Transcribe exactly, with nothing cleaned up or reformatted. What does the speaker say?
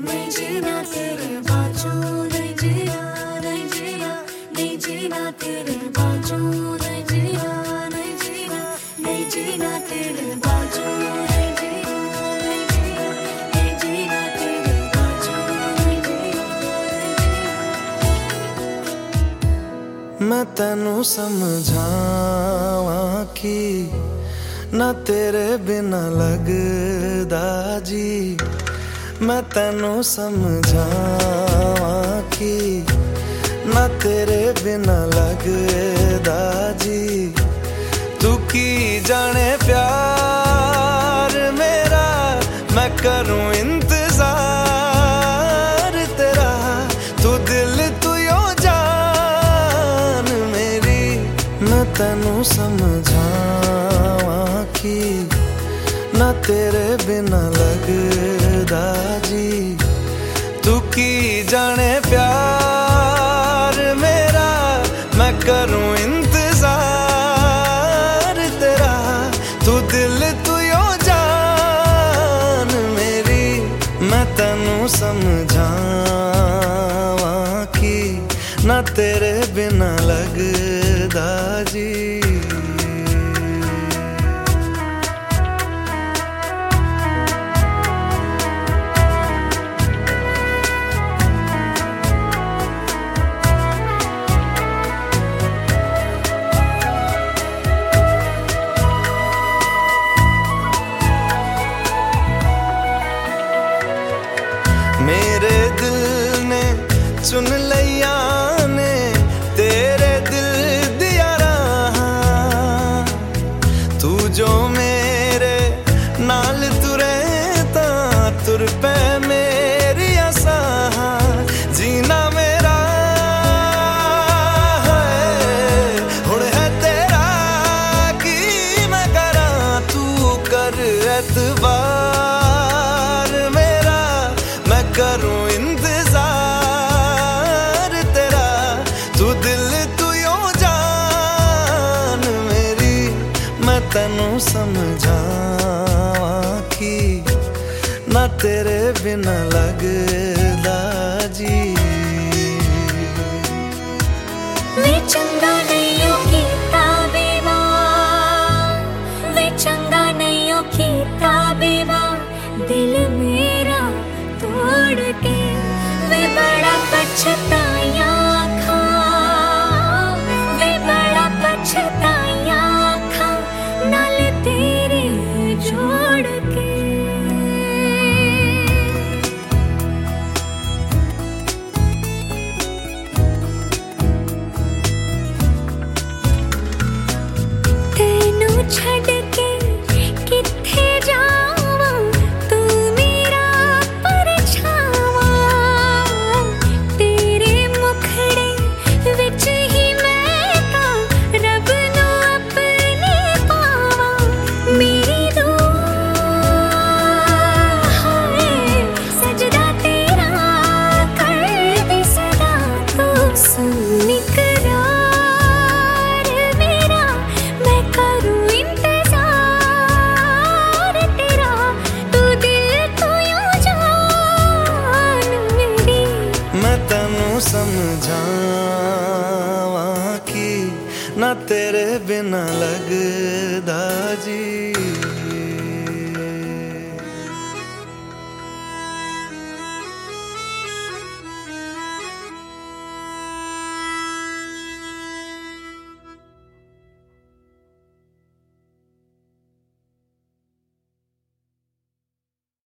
नहीं जीना तेरे बाजू, नहीं जीना, नहीं जीना, नहीं जीना तेरे बाजू, नहीं जीना, नहीं जीना, नहीं जीना तेरे बाजू, नहीं जीना, नहीं जीना, नहीं जीना तेरे बाजू, नहीं जीना, नहीं जीना। मैं तैनू समझावां कि ना तेरे बिना लगदा जी, मैं तैनू समझावां कि ना तेरे बिना लगदा जी। तू की जाने प्यार मेरा, मैं करूं इंतजार तेरा। तू दिल तू यो जान मेरी, मैं तैनू समझावां कि ना तेरे बिना लगदा जी। तू की जाने प्यार मेरा, मैं करूं इंतजार तेरा। तू दिल तू यो जान मेरी, मैं तैनू समझावां कि ना तेरे बिना लगदा जी। मेरे दिल ने चुन लिया ने तेरे दिल दिया रहा। तू जो मेरे नाल तुरे ता तुर पे मेरी आसा। जीना मेरा है हुण है तेरा की मैं करा। तू कर एतबार मेरा, मैं करूं इंतजार तेरा। तू दिल तू यो जान मेरी, मैं तैनू समझावां कि ना तेरे बिना लगदा जी। वे चंगा नहीं हो कीता बेईमान, वे चंगा नहीं हो कीता बेईमान। दिल मेरा तोड़ के वे बड़ा पछताया खा, वे बड़ा पछताया खा नाल तेरे जोड़ के। तेनू छड़ के किथे जावां, तू मेरा परछावा। तेरे मुखड़े विच ही मैं तां रब नू अपने पावां। मेरी दुआ है सजदा तेरा कर दे सदा। तू सुन इकरार मेरा, मैं करूं इंतजार तेरा। तू दिल तू यो जान मेरी, मैं तैनू समझावां कि ना तेरे बिना लगदा जी।